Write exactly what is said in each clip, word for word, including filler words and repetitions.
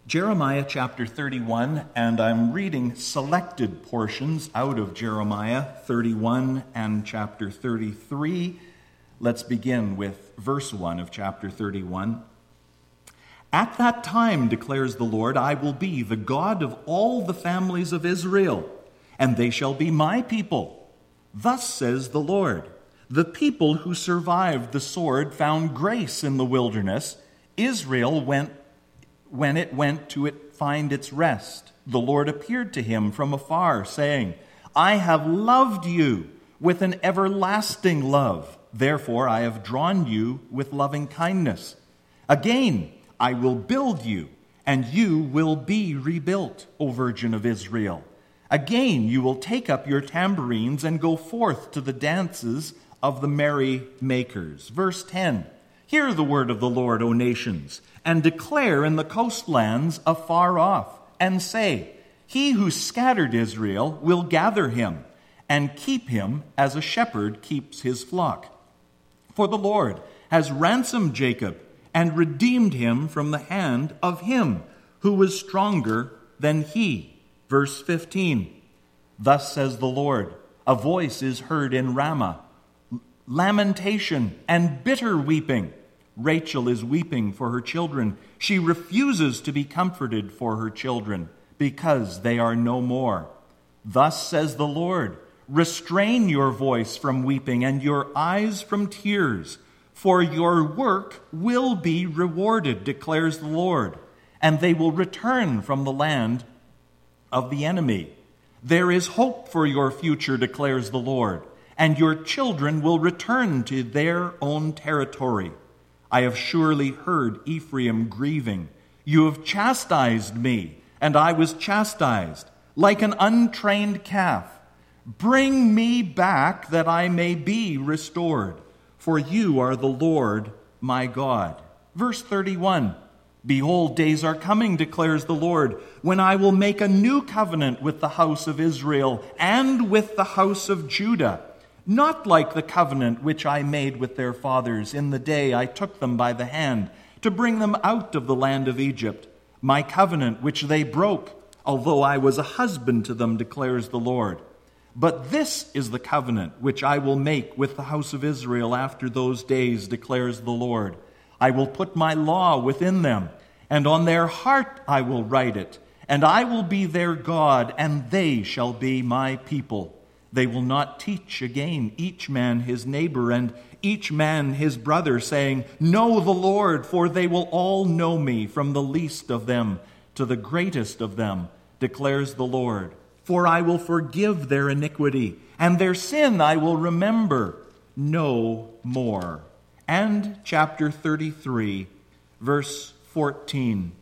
Jeremiah chapter thirty-one, and I'm reading selected portions out of Jeremiah thirty-one and chapter thirty-three. Let's begin with verse one of chapter thirty-one. At that time, declares the Lord, I will be the God of all the families of Israel, and they shall be my people. Thus says the Lord, the people who survived the sword found grace in the wilderness. Israel went when it went to it find its rest. The Lord appeared to him from afar, saying, I have loved you with an everlasting love. Therefore I have drawn you with loving kindness. Again, I will build you, and you will be rebuilt, O Virgin of Israel. Again, you will take up your tambourines and go forth to the dances of the merry makers. Verse ten, hear the word of the Lord, O nations, and declare in the coastlands afar off, and say, he who scattered Israel will gather him, and keep him as a shepherd keeps his flock. For the Lord has ransomed Jacob, and redeemed him from the hand of him who was stronger than he. Verse fifteen, thus says the Lord, a voice is heard in Ramah, lamentation and bitter weeping. Rachel is weeping for her children. She refuses to be comforted for her children, because they are no more. Thus says the Lord, restrain your voice from weeping and your eyes from tears, for your work will be rewarded, declares the Lord, and they will return from the land of the enemy. There is hope for your future, declares the Lord, and your children will return to their own territory. I have surely heard Ephraim grieving. You have chastised me, and I was chastised, like an untrained calf. Bring me back that I may be restored, for you are the Lord my God. Verse thirty-one, behold, days are coming, declares the Lord, when I will make a new covenant with the house of Israel and with the house of Judah, not like the covenant which I made with their fathers in the day I took them by the hand to bring them out of the land of Egypt, my covenant which they broke, although I was a husband to them, declares the Lord. But this is the covenant which I will make with the house of Israel after those days, declares the Lord. I will put my law within them, and on their heart I will write it, and I will be their God, and they shall be my people. They will not teach again each man his neighbor and each man his brother, saying, know the Lord, for they will all know me, from the least of them to the greatest of them, declares the Lord. For I will forgive their iniquity, and their sin I will remember no more. And chapter thirty-three, verse fourteen.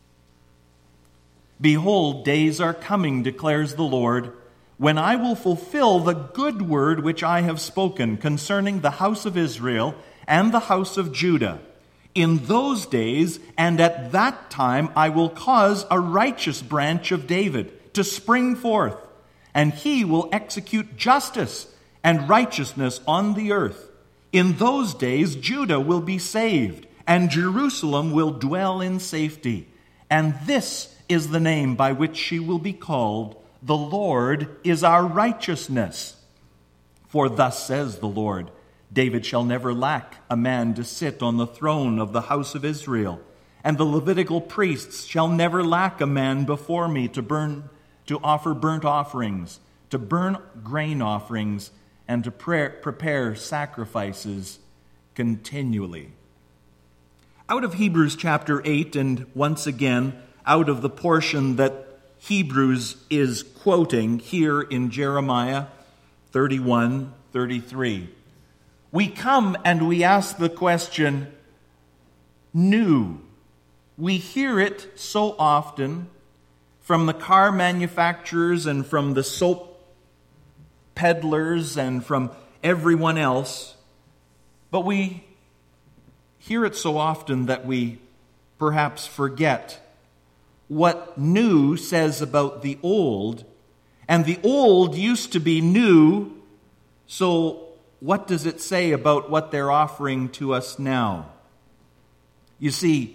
Behold, days are coming, declares the Lord, when I will fulfill the good word which I have spoken concerning the house of Israel and the house of Judah. In those days and at that time I will cause a righteous branch of David to spring forth, and he will execute justice and righteousness on the earth. In those days Judah will be saved, and Jerusalem will dwell in safety. And this is the name by which she will be called, the Lord is our righteousness. For thus says the Lord, David shall never lack a man to sit on the throne of the house of Israel, and the Levitical priests shall never lack a man before me to burn, to offer burnt offerings, to burn grain offerings, and to pray, prepare sacrifices continually. Out of Hebrews chapter eight, and once again out of the portion that Hebrews is quoting here in Jeremiah thirty-one, thirty-three. We come and we ask the question, new. We hear it so often from the car manufacturers and from the soap peddlers and from everyone else, but we hear it so often that we perhaps forget what new says about the old, and the old used to be new, so what does it say about what they're offering to us now? You see,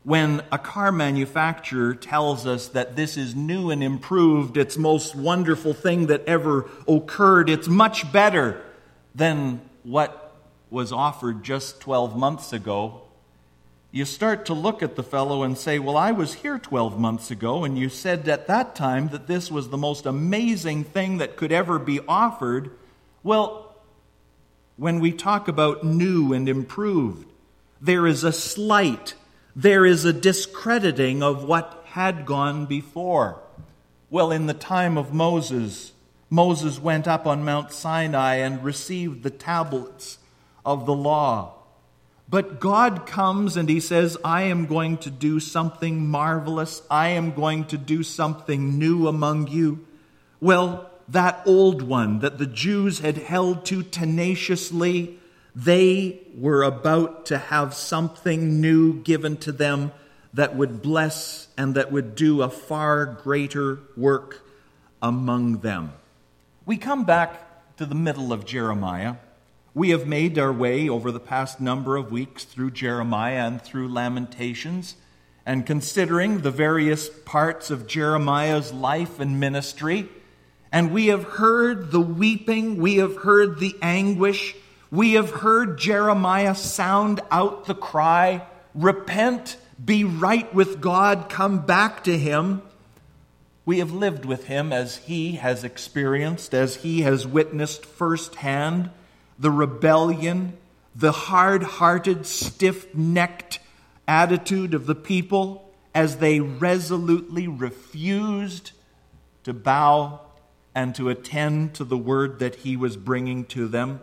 When a car manufacturer tells us that this is new and improved, it's most wonderful thing that ever occurred, it's much better than what was offered just twelve months ago, you start to look at the fellow and say, well, I was here twelve months ago, and you said at that time that this was the most amazing thing that could ever be offered. Well, when we talk about new and improved, there is a slight, there is a discrediting of what had gone before. Well, in the time of Moses, Moses went up on Mount Sinai and received the tablets of the law. But God comes and he says, I am going to do something marvelous. I am going to do something new among you. Well, that old one that the Jews had held to tenaciously, they were about to have something new given to them that would bless and that would do a far greater work among them. We come back to the middle of Jeremiah. We have made our way over the past number of weeks through Jeremiah and through Lamentations, and considering the various parts of Jeremiah's life and ministry, and we have heard the weeping, we have heard the anguish, we have heard Jeremiah sound out the cry, repent, be right with God, come back to him. We have lived with him as he has experienced, as he has witnessed firsthand the rebellion, the hard-hearted, stiff-necked attitude of the people as they resolutely refused to bow and to attend to the word that he was bringing to them.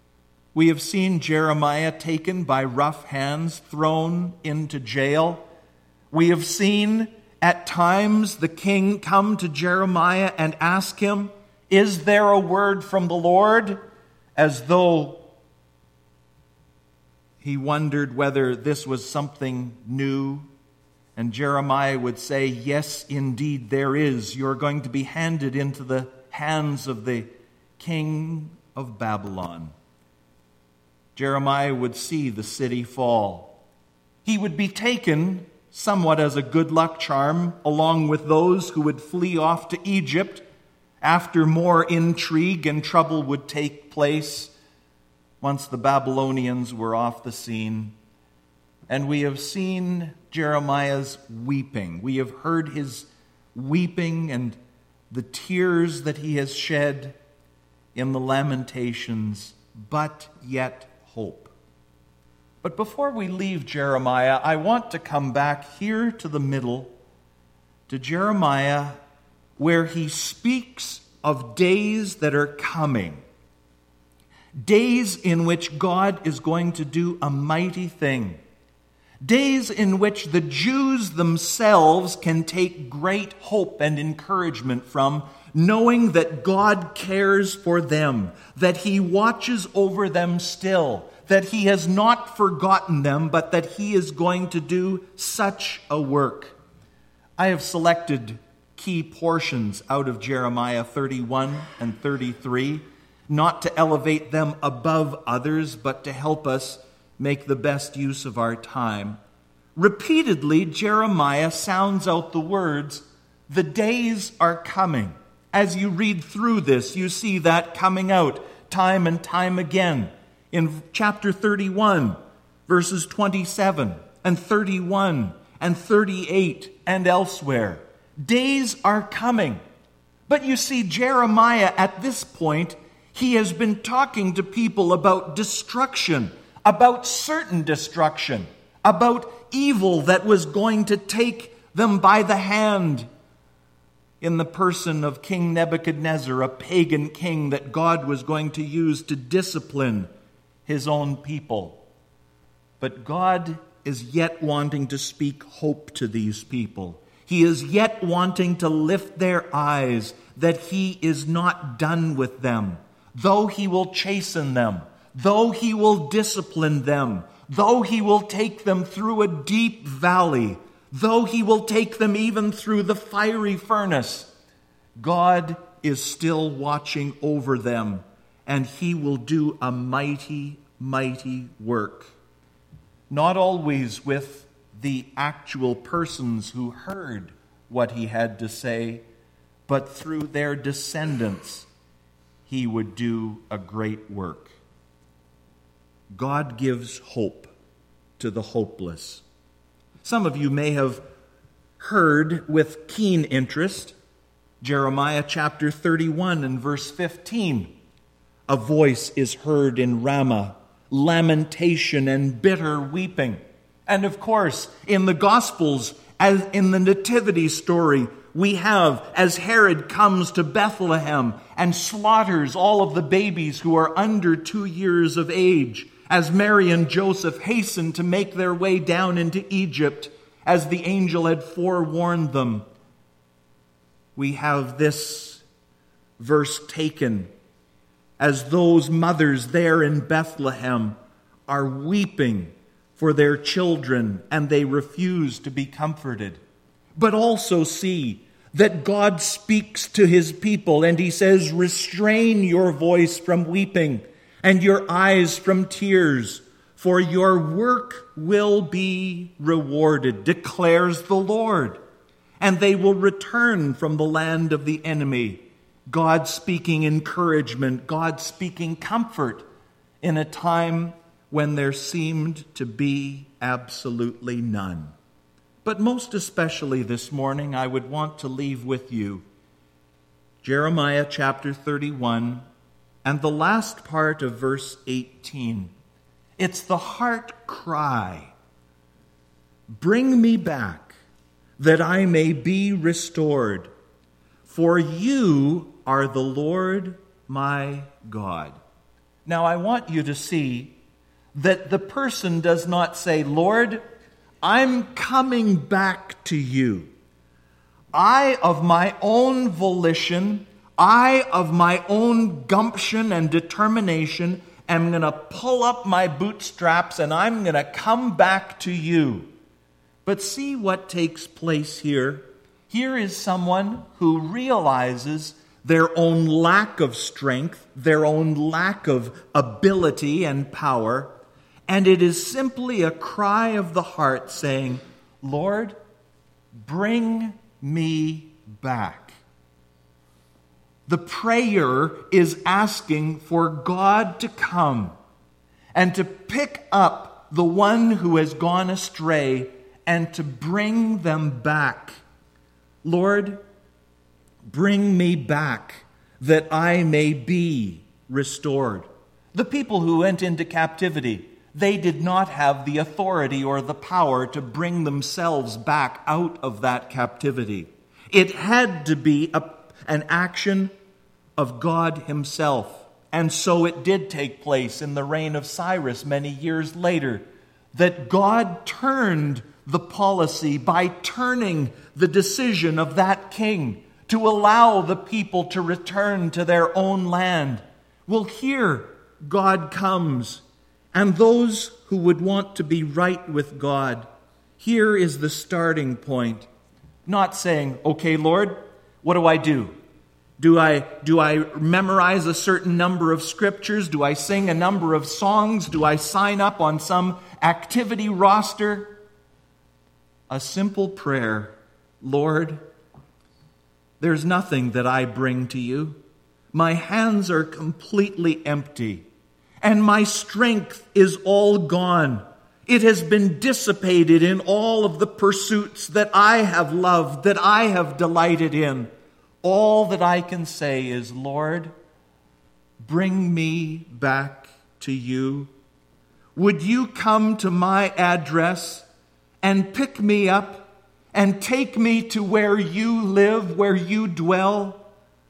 We have seen Jeremiah taken by rough hands, thrown into jail. We have seen at times the king come to Jeremiah and ask him, is there a word from the Lord? As though he wondered whether this was something new. And Jeremiah would say, yes, indeed, there is. You're going to be handed into the hands of the king of Babylon. Jeremiah would see the city fall. He would be taken somewhat as a good luck charm, along with those who would flee off to Egypt after more intrigue and trouble would take place once the Babylonians were off the scene. And we have seen Jeremiah's weeping. We have heard his weeping and the tears that he has shed in the Lamentations, but yet hope. But before we leave Jeremiah, I want to come back here to the middle, to Jeremiah, where he speaks of days that are coming. Days in which God is going to do a mighty thing. Days in which the Jews themselves can take great hope and encouragement from, knowing that God cares for them, that he watches over them still, that he has not forgotten them, but that he is going to do such a work. I have selected key portions out of Jeremiah thirty-one and thirty-three, not to elevate them above others, but to help us make the best use of our time. Repeatedly, Jeremiah sounds out the words, the days are coming. As you read through this, you see that coming out time and time again. In chapter thirty-one, verses twenty-seven and thirty-one and thirty-eight and elsewhere. Days are coming. But you see, Jeremiah at this point, he has been talking to people about destruction, about certain destruction, about evil that was going to take them by the hand in the person of King Nebuchadnezzar, a pagan king that God was going to use to discipline his own people. But God is yet wanting to speak hope to these people. He is yet wanting to lift their eyes that he is not done with them. Though he will chasten them, though he will discipline them, though he will take them through a deep valley, though he will take them even through the fiery furnace, God is still watching over them, and he will do a mighty, mighty work. Not always with the actual persons who heard what he had to say, but through their descendants, he would do a great work. God gives hope to the hopeless. Some of you may have heard with keen interest Jeremiah chapter thirty-one and verse fifteen. A voice is heard in Ramah, lamentation and bitter weeping. And of course, in the Gospels, as in the Nativity story, we have, as Herod comes to Bethlehem and slaughters all of the babies who are under two years of age, as Mary and Joseph hasten to make their way down into Egypt, as the angel had forewarned them, we have this verse taken as those mothers there in Bethlehem are weeping for their children and they refuse to be comforted. But also see that God speaks to his people and he says, restrain your voice from weeping and your eyes from tears, for your work will be rewarded, declares the Lord. And they will return from the land of the enemy. God speaking encouragement, God speaking comfort in a time when there seemed to be absolutely none. But most especially this morning, I would want to leave with you Jeremiah chapter thirty-one and the last part of verse eighteen. It's the heart cry. Bring me back, that I may be restored. For you are the Lord my God. Now I want you to see that the person does not say, Lord, I'm coming back to you. I, of my own volition, I, of my own gumption and determination, am going to pull up my bootstraps and I'm going to come back to you. But see what takes place here. Here is someone who realizes their own lack of strength, their own lack of ability and power, and it is simply a cry of the heart saying, Lord, bring me back. The prayer is asking for God to come and to pick up the one who has gone astray and to bring them back. Lord, bring me back that I may be restored. The people who went into captivity, they did not have the authority or the power to bring themselves back out of that captivity. It had to be a, an action of God himself. And so it did take place in the reign of Cyrus many years later, that God turned the policy by turning the decision of that king to allow the people to return to their own land. Well, here God comes, and those who would want to be right with God, here is the starting point. Not saying, okay, Lord, what do I do? Do I, do I memorize a certain number of scriptures? Do I sing a number of songs? Do I sign up on some activity roster? A simple prayer, Lord, there's nothing that I bring to you. My hands are completely empty, and my strength is all gone. It has been dissipated in all of the pursuits that I have loved, that I have delighted in. All that I can say is, Lord, bring me back to you. Would you come to my address and pick me up and take me to where you live, where you dwell?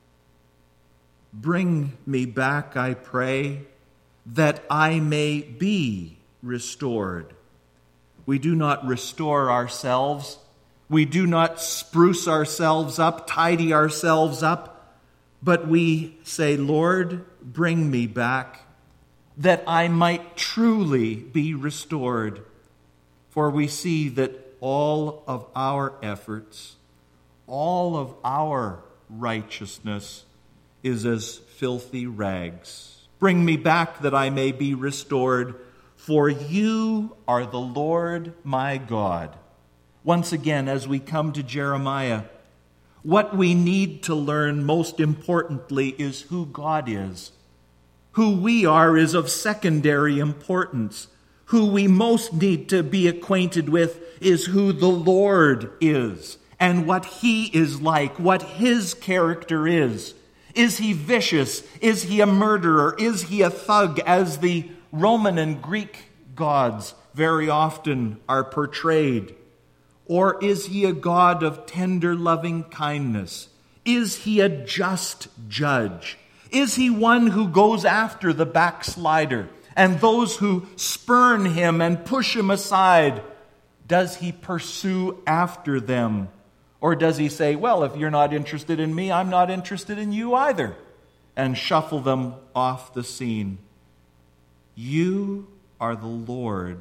Bring me back, I pray, that I may be restored. We do not restore ourselves. We do not spruce ourselves up, tidy ourselves up, but we say, Lord, bring me back, that I might truly be restored. For we see that all of our efforts, all of our righteousness is as filthy rags. Bring me back that I may be restored, For you are the Lord my God. Once again, as we come to Jeremiah, what we need to learn most importantly is who God is. Who we are is of secondary importance. Who we most need to be acquainted with is who the Lord is and what he is like, what his character is. Is he vicious? Is he a murderer? Is he a thug, as the Roman and Greek gods very often are portrayed? Or is he a God of tender loving kindness? Is he a just judge? Is he one who goes after the backslider and those who spurn him and push him aside? Does he pursue after them? Or does he say, well, if you're not interested in me, I'm not interested in you either, and shuffle them off the scene? You are the Lord.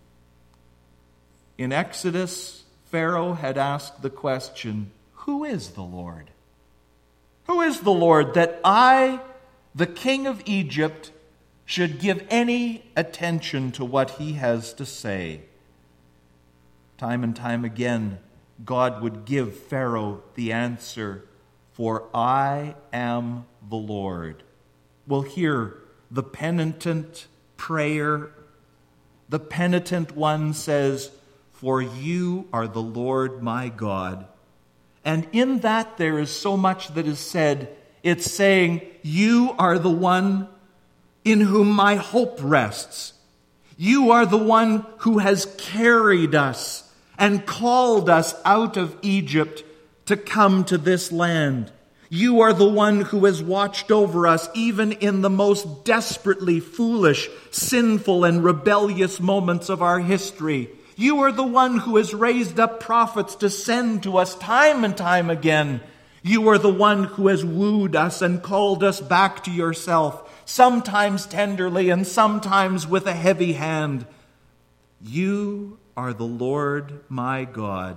In Exodus, Pharaoh had asked the question, who is the Lord? Who is the Lord that I, the king of Egypt, should give any attention to what he has to say? Time and time again, God would give Pharaoh the answer, for I am the Lord. We'll hear the penitent prayer. The penitent one says, for you are the Lord my God. And in that there is so much that is said. It's saying, you are the one in whom my hope rests. You are the one who has carried us and called us out of Egypt to come to this land. You are the one who has watched over us even in the most desperately foolish, sinful, and rebellious moments of our history. You are the one who has raised up prophets to send to us time and time again. You are the one who has wooed us and called us back to yourself, sometimes tenderly and sometimes with a heavy hand. You are the Lord my God.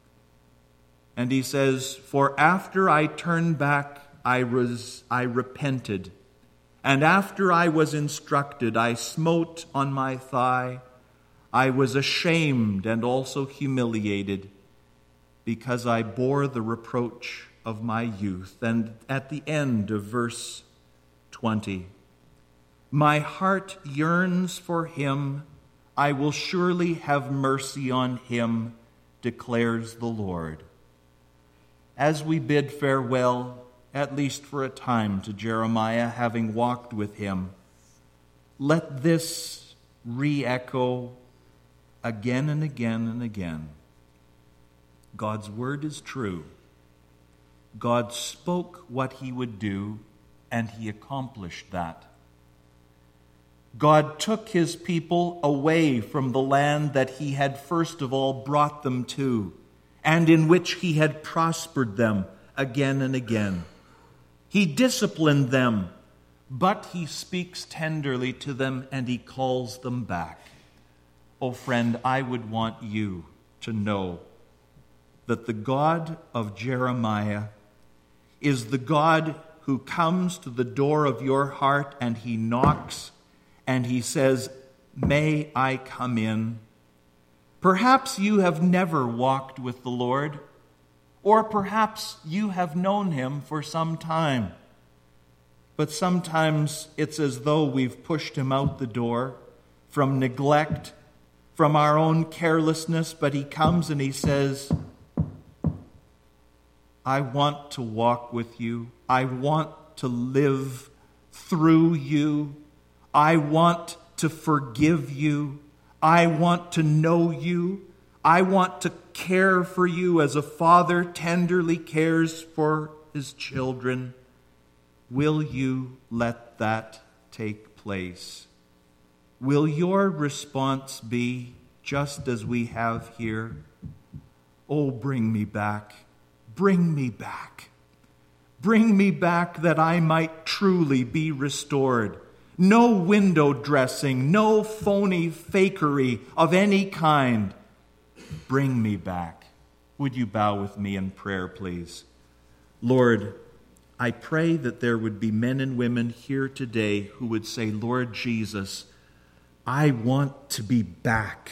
And he says, for after I turned back, I was I repented. And after I was instructed, I smote on my thigh. I was ashamed and also humiliated, because I bore the reproach of my youth. And at the end of verse twenty, my heart yearns for him. I will surely have mercy on him, declares the Lord. As we bid farewell, at least for a time, to Jeremiah, having walked with him, let this re-echo again and again and again. God's word is true. God spoke what he would do, and he accomplished that. God took his people away from the land that he had first of all brought them to, and in which he had prospered them again and again. He disciplined them, but he speaks tenderly to them and he calls them back. Oh friend, I would want you to know that the God of Jeremiah is the God who comes to the door of your heart and he knocks and he says, may I come in? Perhaps you have never walked with the Lord, or perhaps you have known him for some time. But sometimes it's as though we've pushed him out the door from neglect, from our own carelessness, but he comes and he says, I want to walk with you. I want to live through you. I want to forgive you. I want to know you. I want to care for you as a father tenderly cares for his children. Will you let that take place? Will your response be just as we have here? Oh, bring me back. Bring me back. Bring me back that I might truly be restored. No window dressing, no phony fakery of any kind. Bring me back. Would you bow with me in prayer, please? Lord, I pray that there would be men and women here today who would say, Lord Jesus, I want to be back.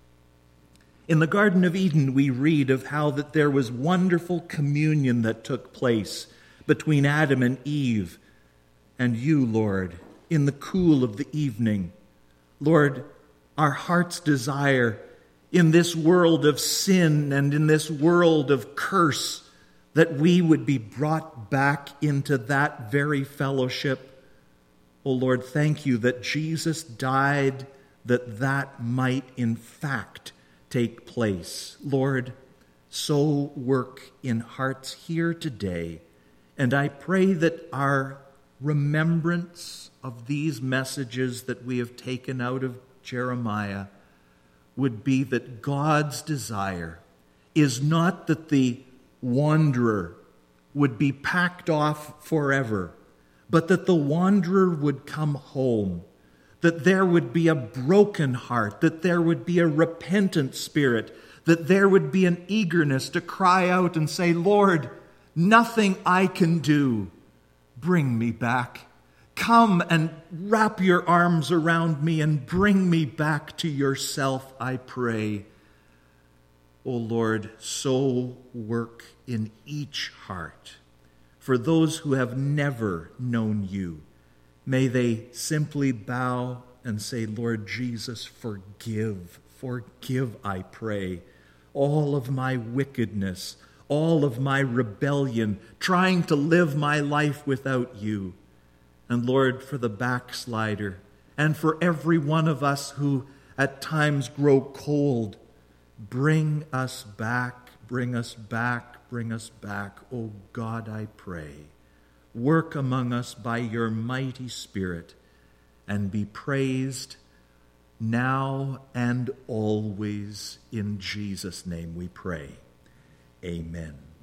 In the Garden of Eden, we read of how that there was wonderful communion that took place between Adam and Eve and you, Lord, in the cool of the evening. Lord, our heart's desire in this world of sin and in this world of curse, that we would be brought back into that very fellowship. Oh Lord, thank you that Jesus died that that might in fact take place. Lord, so work in hearts here today. And I pray that our remembrance of these messages that we have taken out of Jeremiah would be that God's desire is not that the wanderer would be packed off forever, but that the wanderer would come home, that there would be a broken heart, that there would be a repentant spirit, that there would be an eagerness to cry out and say, Lord, nothing I can do, bring me back. Come and wrap your arms around me and bring me back to yourself, I pray. O Lord, so work in each heart. For those who have never known you, may they simply bow and say, Lord Jesus, forgive, forgive, I pray, all of my wickedness, all of my rebellion, trying to live my life without you. And Lord, for the backslider, and for every one of us who at times grow cold, bring us back, bring us back, bring us back. Oh God, I pray, work among us by your mighty Spirit, and be praised now and always. In Jesus' name we pray. Amen.